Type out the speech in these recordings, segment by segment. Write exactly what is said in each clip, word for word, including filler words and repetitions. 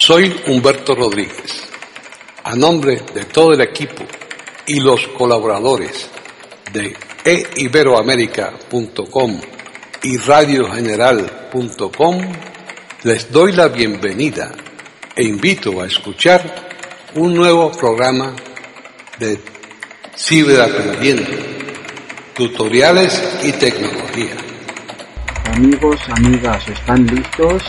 Soy Humberto Rodríguez. A nombre de todo el equipo y los colaboradores de e iberoamerica punto com y radio general punto com, les doy la bienvenida e invito a escuchar un nuevo programa de Ciberaprendiendo, tutoriales y tecnología. Amigos, amigas, ¿están listos?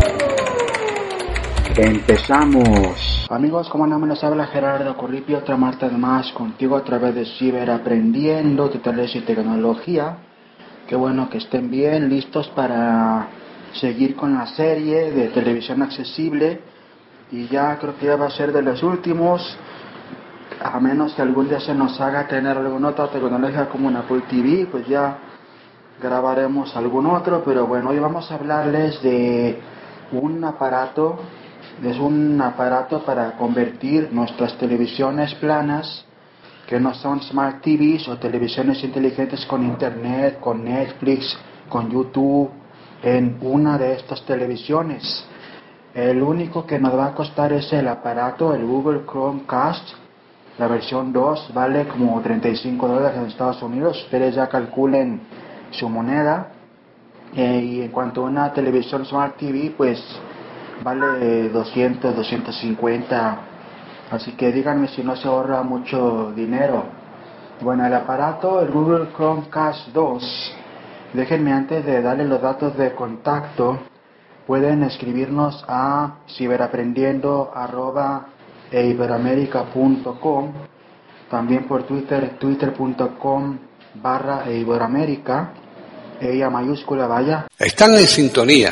Empezamos. Amigos, como no me los habla Gerardo Corripio, otra martes más contigo a través de Ciberaprendiendo, tutoriales y tecnología. Qué bueno que estén bien, listos para seguir con la serie de televisión accesible. Y ya creo que ya va a ser de los últimos, a menos que algún día se nos haga tener alguna otra tecnología como una Apple T V, pues ya grabaremos algún otro. Pero bueno, hoy vamos a hablarles de un aparato. Es un aparato para convertir nuestras televisiones planas, que no son Smart T Vs o televisiones inteligentes con internet, con Netflix, con YouTube, en una de estas televisiones. El único que nos va a costar es el aparato, el Google Chromecast. La versión dos vale como treinta y cinco dólares en Estados Unidos. Ustedes ya calculen su moneda. Eh, y en cuanto a una televisión Smart T V, pues vale doscientos, doscientos cincuenta, así que díganme si no se ahorra mucho dinero. Bueno, el aparato, el Google Chromecast dos, déjenme antes de darle los datos de contacto, pueden escribirnos a ciberaprendiendo arroba e iberoamerica punto com, también por Twitter, twitter punto com barra e iberoamerica, ella mayúscula, vaya. Están en sintonía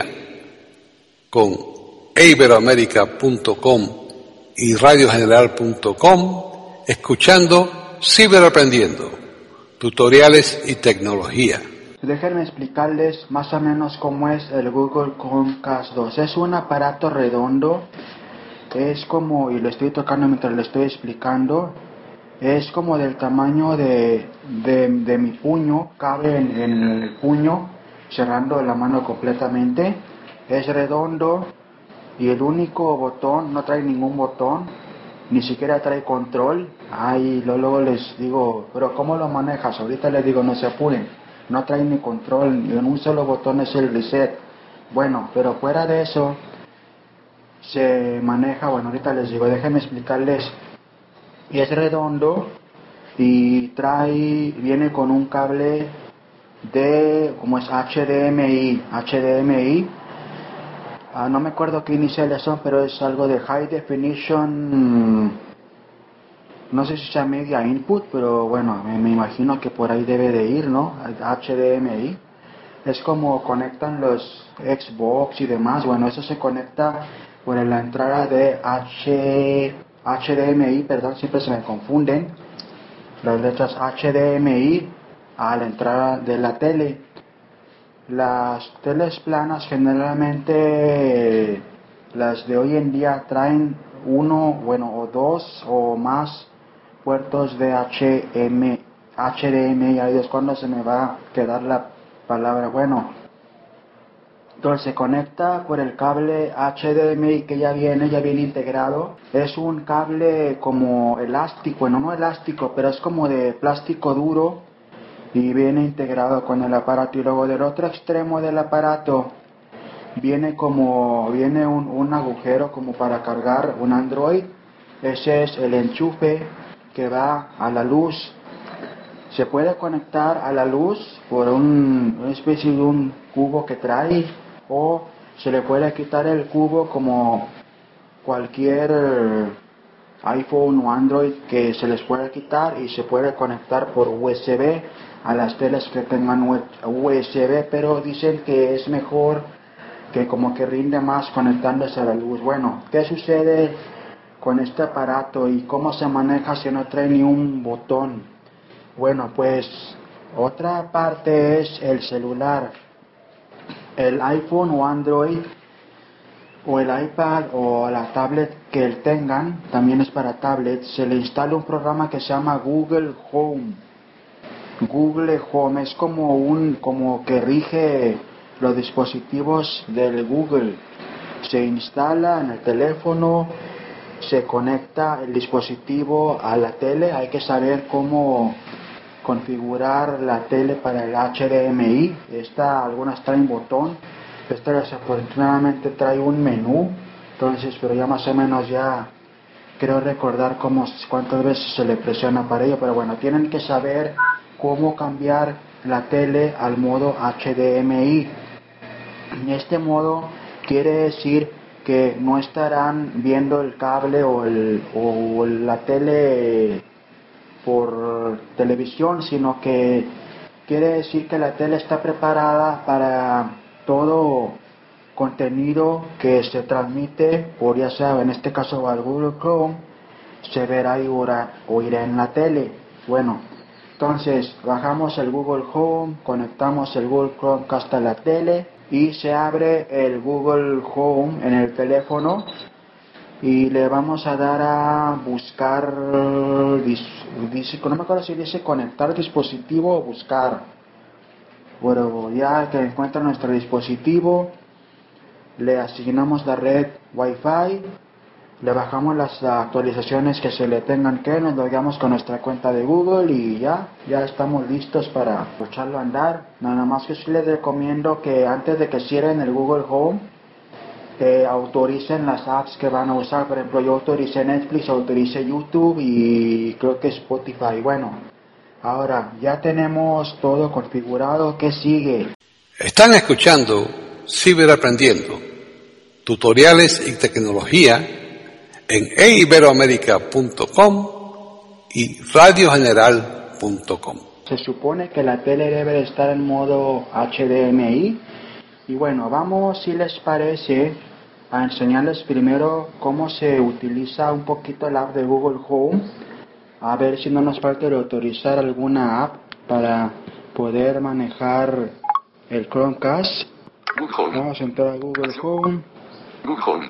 con e iberoamerica punto com y radio general punto com, escuchando Ciberaprendiendo, tutoriales y tecnología. Déjenme explicarles más o menos cómo es el Google Chromecast dos. Es un aparato redondo, es como, y lo estoy tocando mientras lo estoy explicando, es como del tamaño de, de, de mi puño, cabe en, en el puño, cerrando la mano completamente. Es redondo. Y el único botón, no trae ningún botón, ni siquiera trae control. Ay, luego les digo, pero ¿cómo lo manejas? Ahorita les digo, no se apuren, no trae ni control, ni en un solo botón es el reset. Bueno, pero fuera de eso, se maneja, bueno, ahorita les digo, déjenme explicarles. Y es redondo y trae, viene con un cable de, como es H D M I, H D M I. Ah, no me acuerdo qué iniciales son, pero es algo de High Definition, no sé si sea Media Input, pero bueno, me, me imagino que por ahí debe de ir, ¿no? H D M I. Es como conectan los Xbox y demás. Bueno, eso se conecta por la entrada de H, HDMI, perdón, siempre se me confunden las letras H D M I a la entrada de la tele. Las teles planas generalmente, las de hoy en día, traen uno, bueno, o dos o más puertos de H M, H D M I. Ahí es cuando se me va a quedar la palabra. Bueno, entonces se conecta por el cable H D M I que ya viene, ya viene integrado. Es un cable como elástico, bueno, no elástico, pero es como de plástico duro, y viene integrado con el aparato. Y luego del otro extremo del aparato viene como viene un, un agujero como para cargar un Android. Ese es el enchufe que va a la luz. Se puede conectar a la luz por un, una especie de un cubo que trae, o se le puede quitar el cubo como cualquier iPhone o Android, que se les puede quitar y se puede conectar por U S B a las teles que tengan U S B, pero dicen que es mejor, que como que rinde más conectándose a la luz. Bueno, ¿qué sucede con este aparato y cómo se maneja si no trae ni un botón? Bueno, pues otra parte es el celular. El iPhone o Android o el iPad o la tablet que él tengan, también es para tablet, se le instala un programa que se llama Google Home. Google Home es como un como que rige los dispositivos del Google. se instala en el teléfono, se conecta el dispositivo a la tele. Hay que saber cómo configurar la tele para el H D M I. Esta, algunas traen botón, esta desafortunadamente trae un menú, entonces, pero ya más o menos ya creo recordar cómo, cuántas veces se le presiona para ello, pero bueno, tienen que saber cómo cambiar la tele al modo H D M I. En este modo quiere decir que no estarán viendo el cable o, el, o la tele por televisión, sino que quiere decir que la tele está preparada para todo contenido que se transmite por, ya sea en este caso al Google Chrome, se verá y oirá en la tele. Bueno, entonces bajamos el Google Home, conectamos el Google Chromecast a la tele y se abre el Google Home en el teléfono y le vamos a dar a buscar, dice, no me acuerdo si dice conectar dispositivo o buscar. Bueno, ya que encuentra nuestro dispositivo, le asignamos la red Wi-Fi, le bajamos las actualizaciones que se le tengan que, nos logamos con nuestra cuenta de Google y ya, ya estamos listos para echarlo a andar. Nada más que sí les recomiendo que antes de que cierren el Google Home, que autoricen las apps que van a usar. Por ejemplo, yo autoricé Netflix, autoricé YouTube y creo que Spotify. Bueno, ahora ya tenemos todo configurado. ¿Qué sigue? Están escuchando Ciberaprendiendo, tutoriales y tecnología en e iberoamerica punto com y radio general punto com. Se supone que la tele debe de estar en modo H D M I. Y bueno, vamos, si les parece, a enseñarles primero cómo se utiliza un poquito la app de Google Home. A ver si no nos falta de autorizar alguna app para poder manejar el Chromecast. Vamos a entrar a Google Home. Google Home.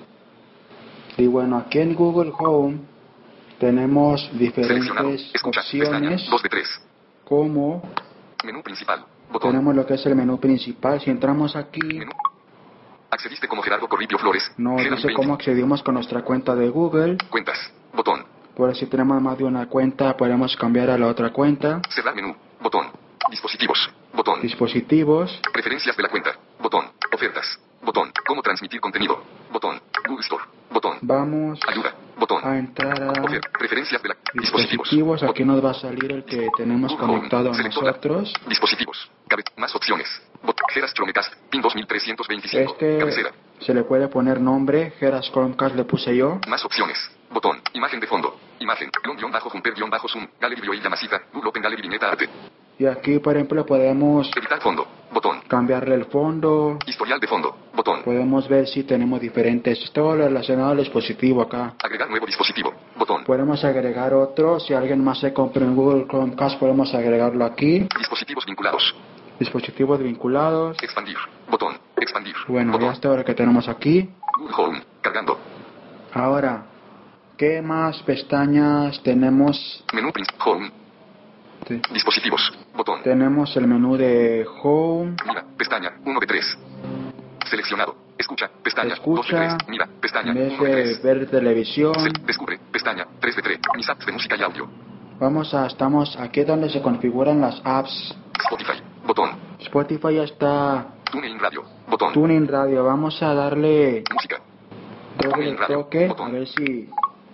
Y bueno, aquí en Google Home tenemos diferentes Escucha, opciones, dos de tres. como Menú principal. Botón. tenemos lo que es el menú principal. Si entramos aquí, Menú. Accediste como Gerardo Corripio Flores. nos Gerard dice veinte. cómo accedimos con nuestra cuenta de Google. Cuentas. Botón. Por si tenemos más de una cuenta, podemos cambiar a la otra cuenta. Cerrar menú. Botón. Dispositivos. Botón. Dispositivos. Preferencias de la cuenta. Botón. Ofertas. Botón. Cómo transmitir contenido. Botón. Google Store. Botón. Vamos Ayuda. Botón. a entrar a Ofer- Preferencias de la dispositivos. dispositivos. Aquí Botón. nos va a salir el que tenemos Google Home. conectado a Selector. nosotros. Dispositivos. Cabe- Más opciones. Bot- Geras Chromecast. PIN dos mil trescientos veinticinco. Este Cabecera. se le puede poner nombre. Geras Chromecast le puse yo. Más opciones. Botón. Imagen de fondo. Imagen. Guión guión bajo Jumper guión bajo Zoom. Gallery View y Llamasita. Google Open Gallery Viñeta Arte. Y aquí, por ejemplo, podemos Editar fondo. Botón. cambiarle el fondo. Historial de fondo. Botón. Podemos ver si tenemos diferentes. Todo lo relacionado al dispositivo acá. Agregar nuevo dispositivo. Botón. Podemos agregar otro. Si alguien más se compra en Google Chromecast, podemos agregarlo aquí. Dispositivos vinculados. Dispositivos vinculados. Expandir. Botón. Expandir. Bueno, ya Botón. está lo que tenemos aquí. Google Home. Cargando. Ahora, ¿qué más pestañas tenemos? Menú principal. Home. Sí. Dispositivos. Botón. Tenemos el menú de Home. Mira. Pestaña. uno de tres. Seleccionado. Escucha. Pestaña. dos de Escucha. tres. Mira. Pestaña. En vez uno de de tres. ver televisión. Se- Descubre. Pestaña. tres de tres. Mis apps de música y audio. Vamos a, estamos aquí donde se configuran las apps. Spotify. Botón. Spotify ya está. TuneIn Radio. Botón. Tuning Radio. Vamos a darle Música. doble TuneIn Radio. toque. A Botón. ver si,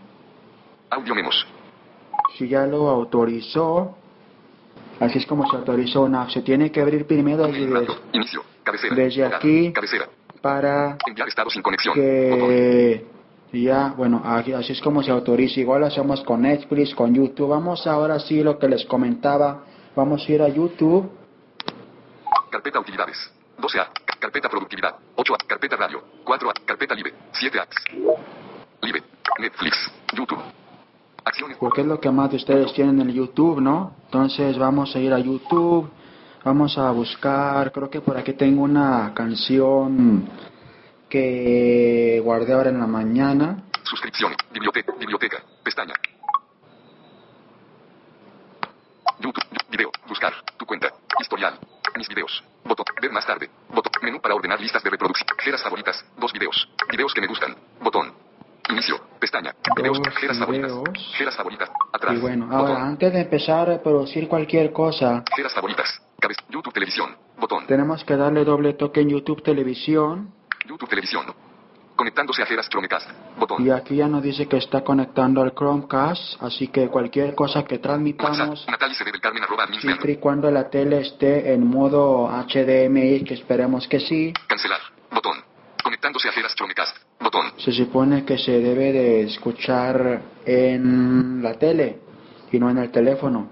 Audio memos. si ya lo autorizó. Así es como se autorizó una app. Se tiene que abrir primero desde, TuneIn Radio. Inicio. Cabecera. desde Hogar. aquí. Cabecera. para Enviar estado sin conexión. Botón. que ya, bueno, aquí- así es como se autoriza. Igual lo hacemos con Netflix, con YouTube. Vamos ahora sí lo que les comentaba. Vamos a ir a YouTube. Carpeta utilidades. doce A. Carpeta productividad. ocho A. Carpeta radio. cuatro A. Carpeta libre. siete apps. Libre. Netflix. YouTube. Acciones. Porque es lo que más de ustedes tienen en el YouTube, ¿no? Entonces vamos a ir a YouTube. Vamos a buscar, creo que por aquí tengo una canción que guardé ahora en la mañana. Suscripción. Biblioteca. Biblioteca. Pestaña. YouTube. Video. Buscar. Tu cuenta. Historial. Mis videos. Botón. Ver más tarde. Botón. Menú para ordenar listas de reproducción. Geras favoritas. Dos videos. Videos antes de empezar a reproducir cualquier cosa, Geras favoritas. Cabez. YouTube Televisión. Botón. tenemos que darle doble toque en YouTube Televisión. YouTube Televisión. Conectándose a Geras Chromecast. Botón. Y aquí ya nos dice que está conectando al Chromecast, así que cualquier cosa que WhatsApp. transmitamos, Natalie C D del Carmen arroba admin. siempre y cuando la tele esté en modo H D M I, que esperemos que sí, Cancelar. Botón. Conectándose a Geras Chromecast. Botón. se supone que se debe de escuchar en la tele y no en el teléfono.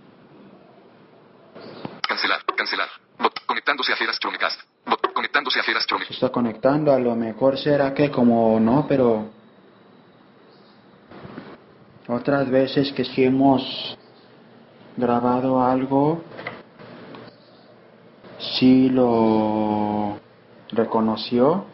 Cancelar. Cancelar. Bot. Conectándose a Geras Chromecast. Bot. Conectándose a Geras Se Chromecast. está conectando, a lo mejor será que como no, pero otras veces que sí hemos grabado algo, sí lo reconoció.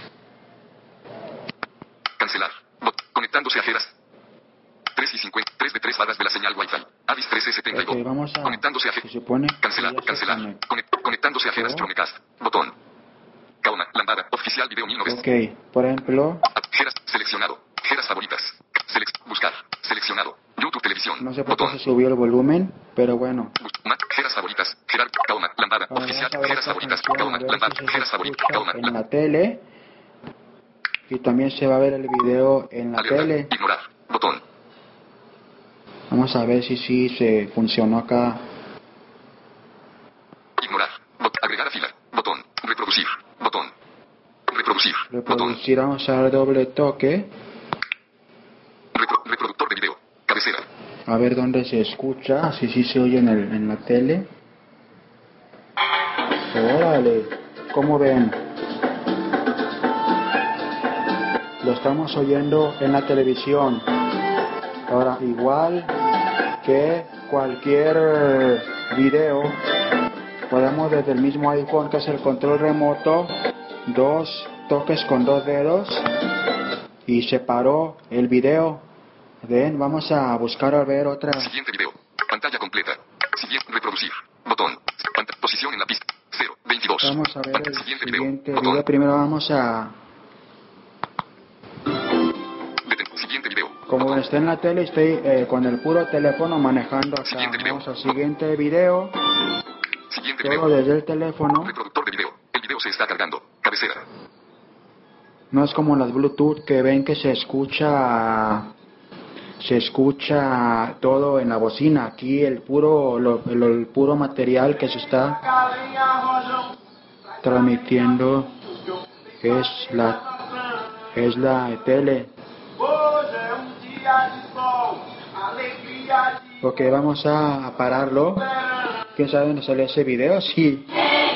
Cancelar. Bot. Conectándose a Geras. tres y cincuenta. tres de tres barras de la señal Wi-Fi. Avis trece setenta y dos. Ok, vamos a... Conectándose a Se Geras. supone que Cancelar. ya se Cancelar. conectó. Conect- conectándose a Geras Chromecast. Botón. Kaoma. Lambada. Oficial video mil novecientos. Ok, por ejemplo, Geras. Seleccionado. Geras favoritas. Selec- buscar. Seleccionado. YouTube Televisión. no sé por qué Botón. se subió el volumen, pero bueno. Bus- Ma- Geras favoritas. Gerard. Kaoma. Lambada. Ahora Oficial. vamos a ver Geras esta favoritas. canción, Kaoma. a ver Lambada. si se Geras favoritas. escucha Kaoma. en Lambada. la tele. Y también se va a ver el video en la Alerta. tele. Ignorar. Botón. Vamos a ver si sí se funcionó acá. Ignorar. Bot- agregar a fila. Botón. Reproducir. Botón. Reproducir. Botón. Reproducir, vamos a dar doble toque. Repro- reproductor de video. Cabecera. A ver dónde se escucha, si sí se oye en, el, en la tele. Órale, ¿cómo ven? Lo estamos oyendo en la televisión. Ahora, igual que cualquier video, podemos desde el mismo iPhone, que es el control remoto, dos toques con dos dedos y se paró el video. Ven, vamos a buscar a ver otra. Siguiente video. Pantalla completa. Siguiente. Reproducir. Botón. Pant- posición en la pista. cero. veintidós. Vamos a ver Pant- el siguiente siguiente video. video. Botón. Primero vamos a... Deten- siguiente video. Como Botón. está en la tele, estoy eh, con el puro teléfono manejando acá. Siguiente video. Vamos al siguiente video. Siguiente Todo video. desde el teléfono. Reproductor de video. El video se está cargando. Cabecera. No es como las Bluetooth que ven que se escucha... Se escucha todo en la bocina. Aquí el puro, lo- el, el puro material que se está transmitiendo es la, es la tele. Ok, vamos a, a pararlo. ¿Quién sabe dónde sale ese video? Sí.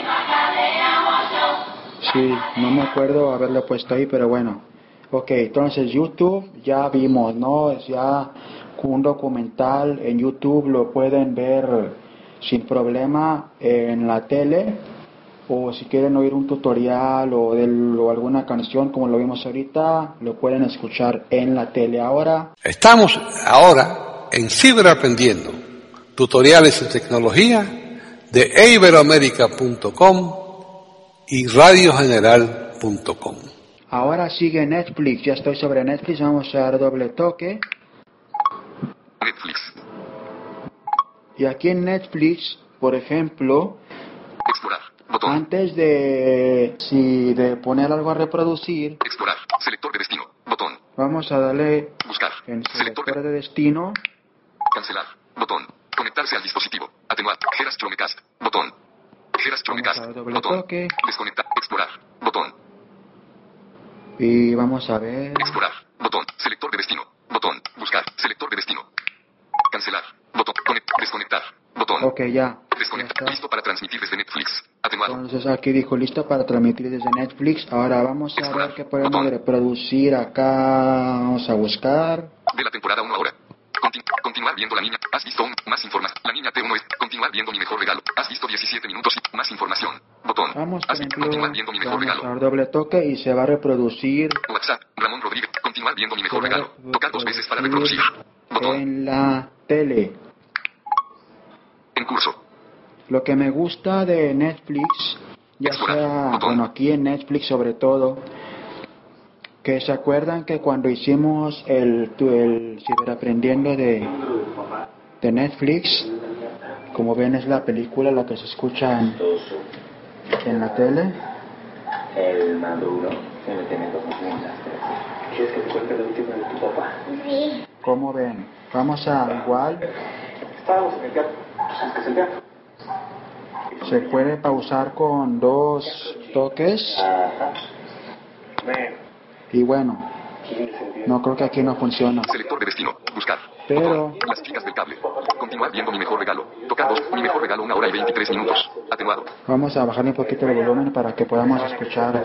Sí, no me acuerdo haberlo puesto ahí, pero bueno. Ok, entonces YouTube ya vimos, ¿no? Es ya un documental en YouTube, lo pueden ver sin problema en la tele. O si quieren oír un tutorial o, del, o alguna canción como lo vimos ahorita, lo pueden escuchar en la tele. Ahora Estamos ahora en Ciberaprendiendo, tutoriales de tecnología de e iberoamerica punto com y radio general punto com. Ahora sigue Netflix, ya estoy sobre Netflix, vamos a dar doble toque. Netflix. Y aquí en Netflix, por ejemplo, Explorar. Botón. antes de, si de poner algo a reproducir, Explorar. Selector de destino. Botón. vamos a darle Buscar. en Selector selector de... de destino. Cancelar. Botón. Conectarse al dispositivo. Atenuar. Geras Chromecast. Botón. Geras Chromecast. Vamos a dar doble Botón. toque. Desconectar. Explorar. Botón. Y vamos a ver. Explorar. Botón. Selector de destino. Botón. Buscar. Selector de destino. Cancelar. Botón. Conect. Desconectar. Botón. Ok, ya. Ya Desconectar. está. Listo para transmitir desde Netflix. Atenuado. Entonces aquí dijo listo para transmitir desde Netflix. Ahora vamos a ver qué podemos Botón. reproducir acá. Vamos a buscar. De la temporada uno ahora. Contin- continuar viendo la niña. Has visto un, más información. La niña T uno es. Continuar viendo mi mejor regalo. Has visto diecisiete minutos y más información. Botón. Vamos, por Has visto. ejemplo, Continuar viendo mi mejor vamos a regalo. dar doble toque y se va a reproducir WhatsApp. Ramón Rodríguez. Continuar viendo mi se mejor va a regalo. Tocar dos veces para reproducir. Botón. en la tele. En curso. Lo que me gusta de Netflix, ya Explorar. sea, Botón. bueno, aquí en Netflix sobre todo, que se acuerdan que cuando hicimos el, tu- el ciberaprendiendo de, de Netflix. Como ven, es la película la que se escucha en, en la tele. El maduro se me tiene dos muchas. ¿Quieres que te cuente lo último de tu papá? Sí. Como ven, vamos a igual. Estábamos en el teatro. ¿Tú sabes qué es el teatro? Se puede pausar con dos toques. Ajá. Bueno. Y bueno, no creo que aquí no funciona. Selector de destino. Buscar. Pero Botón. Las chicas del cable. Continuar viendo mi mejor regalo. Tocar dos. Mi mejor regalo una hora y veintitrés minutos. Atenuado. vamos a bajarle un poquito el volumen para que podamos escuchar.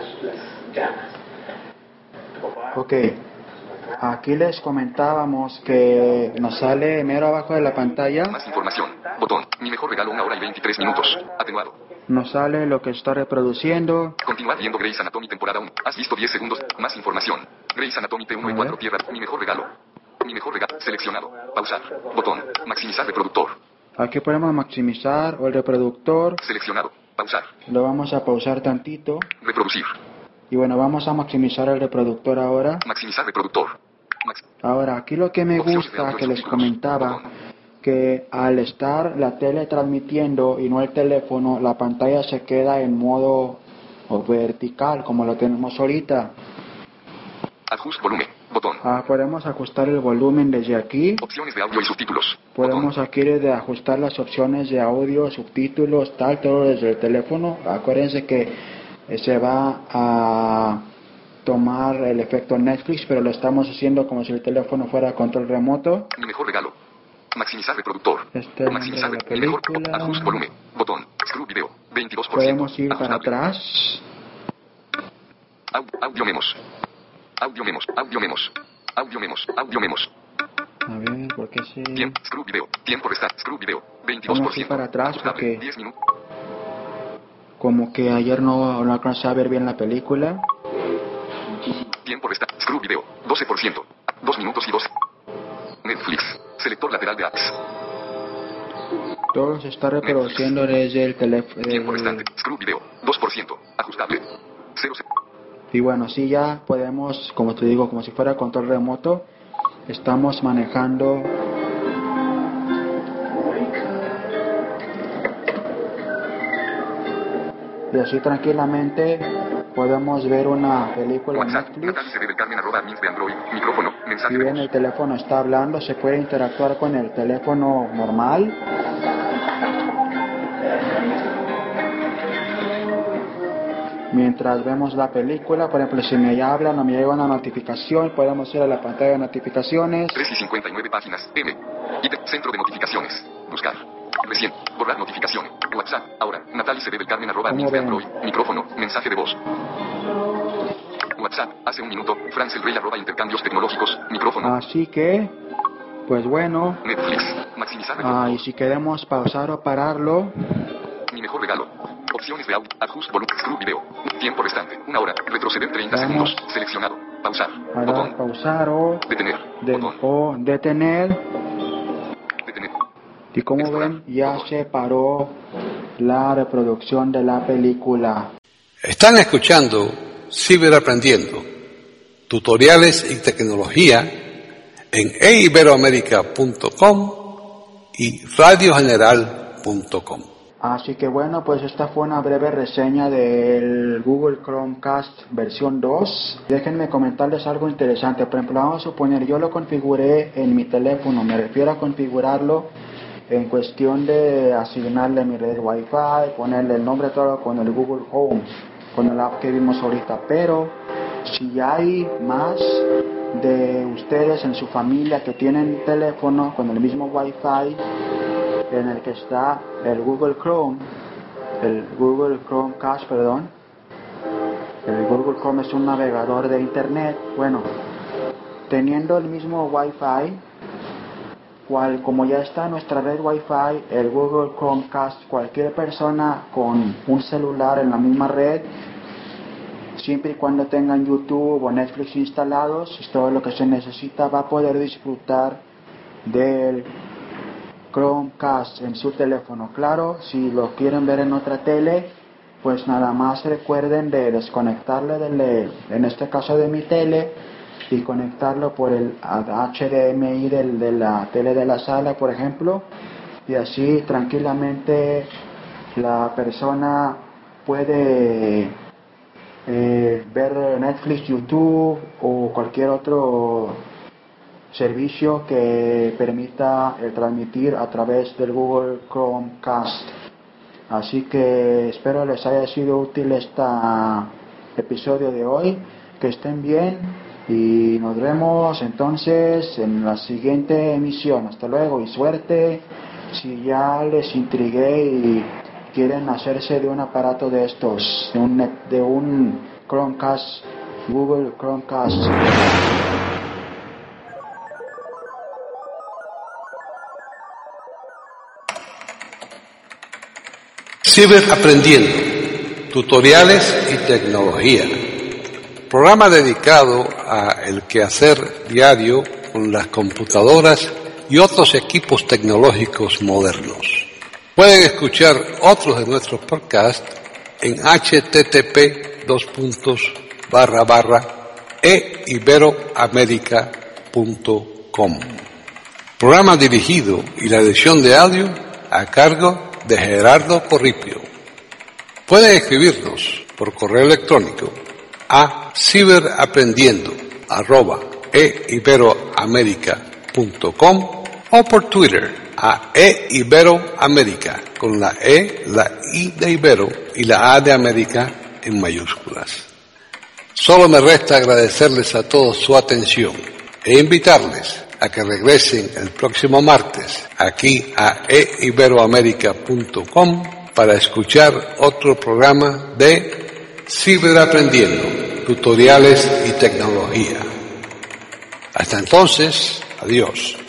Ok. Aquí les comentábamos que nos sale mero abajo de la pantalla. Más información. Botón. Mi mejor regalo una hora y veintitrés minutos. Atenuado. Nos sale lo que está reproduciendo. Continuar viendo Grey's Anatomy temporada uno. Has visto diez segundos. Más información. Grey's Anatomy T uno y A cuatro ver. tierra. Mi mejor regalo. Mi mejor regalo. Seleccionado. Pausar. Botón. Maximizar reproductor. Aquí podemos maximizar el reproductor. Seleccionado. Pausar. Lo vamos a pausar tantito. Reproducir. Y bueno, vamos a maximizar el reproductor ahora. Maximizar reproductor. Max- Ahora, aquí lo que me gusta que les comentaba, que al estar la tele transmitiendo y no el teléfono, la pantalla se queda en modo o vertical, como lo tenemos ahorita. Adjust volumen. Botón. Ah, podemos ajustar el volumen desde aquí. Opciones de audio y subtítulos. Podemos Botón. aquí desde ajustar las opciones de audio, subtítulos, tal, todo desde el teléfono. Acuérdense que eh, se va a tomar el efecto Netflix, pero lo estamos haciendo como si el teléfono fuera control remoto. Mi mejor regalo. Maximizar reproductor. Este es el Maximizar nombre de la re- mi mejor. película. Adjust volumen. Botón. Screw video. veintidós por ciento. Podemos ir para Ajustable. atrás. Au- audio memos. Audio memos. Audio memos. Audio memos. Audio memos. A ver, ¿por qué se...? Tiempo. Screw video. Tiempo de start. Screw video. veintidós por Vamos a ir ciento. para atrás Ajustable. porque- diez minutos. Como que ayer no, no alcancé a ver bien la película. Tiempo de start. Screw video. doce por ciento. dos minutos y doce. Netflix. Selector lateral de apps. Todo se está reproduciendo desde el teléfono. Tiempo restante. Screw video. dos por ciento. Ajustable. cero. Y bueno, sí, ya podemos, como te digo, como si fuera control remoto, estamos manejando. Y así tranquilamente podemos ver una película en WhatsApp. Netflix. Natalie C D del Carmen arroba admins de Android. Micrófono. Mensaje Si de bien voz. el teléfono está hablando, se puede interactuar con el teléfono normal. Mientras vemos la película, por ejemplo, si me hablan o me llega una notificación, podemos ir a la pantalla de notificaciones. tres y cincuenta y nueve páginas. M. Ítem. Centro de notificaciones. Buscar. Recién. Borrar notificación. WhatsApp. Ahora. Natalie C D del Carmen arroba admins de ven? Android. Micrófono. Mensaje de voz. WhatsApp. Hace un minuto. Franz el Rey arroba intercambios tecnológicos. Micrófono. Así que, pues bueno, Netflix. Maximizar. ah, y si queremos pausar o pararlo, Mi mejor regalo. Opciones de audio. Adjust volumen. Screw video. Tiempo restante. Una hora. Retroceder treinta Vamos. segundos. Seleccionado. Pausar. para Botón. pausar o, Detener. de- Botón. o detener. Detener. Y como ven, ya se paró la reproducción de la película. Están escuchando Ciberaprendiendo, tutoriales y tecnología en e iberoamerica punto com y radio general punto com. Así que bueno, pues esta fue una breve reseña del Google Chromecast versión dos. Déjenme comentarles algo interesante. Por ejemplo, vamos a suponer, yo lo configuré en mi teléfono. Me refiero a configurarlo en cuestión de asignarle mi red Wi-Fi, ponerle el nombre todo con el Google Home, con el app que vimos ahorita. Pero si hay más de ustedes en su familia que tienen teléfono con el mismo Wi-Fi en el que está el Google Chrome, el Google Chromecast, perdón. El Google Chrome es un navegador de internet. Bueno, teniendo el mismo Wi-Fi, cual como ya está nuestra red Wi-Fi, el Google Chromecast, cualquier persona con un celular en la misma red, siempre y cuando tengan YouTube o Netflix instalados, es todo lo que se necesita, va a poder disfrutar del Chromecast en su teléfono. Claro, si lo quieren ver en otra tele, pues nada más recuerden de desconectarle del, en este caso de mi tele, y conectarlo por el H D M I del, de la tele de la sala, por ejemplo, y así tranquilamente la persona puede eh, ver Netflix, YouTube o cualquier otro servicio que permita el transmitir a través del Google Chromecast. Así que espero les haya sido útil este episodio de hoy, que estén bien y nos vemos entonces en la siguiente emisión. Hasta luego y suerte si ya les intrigué y quieren hacerse de un aparato de estos, de un, de un Chromecast, Google Chromecast. Ciberaprendiendo, tutoriales y tecnología. Programa dedicado a el quehacer diario con las computadoras y otros equipos tecnológicos modernos. Pueden escuchar otros de nuestros podcasts en http dos puntos barra barra e iberoamerica punto com. Programa dirigido y la edición de audio a cargo de Gerardo Corripio. Pueden escribirnos por correo electrónico a ciberaprendiendo arroba e iberoamerica punto com o por Twitter a eiberoamerica con la E, la I de Ibero y la A de América en mayúsculas. Solo me resta agradecerles a todos su atención e invitarles a que regresen el próximo martes aquí a e iberoamerica punto com para escuchar otro programa de Ciberaprendiendo, tutoriales y tecnología. Hasta entonces, adiós.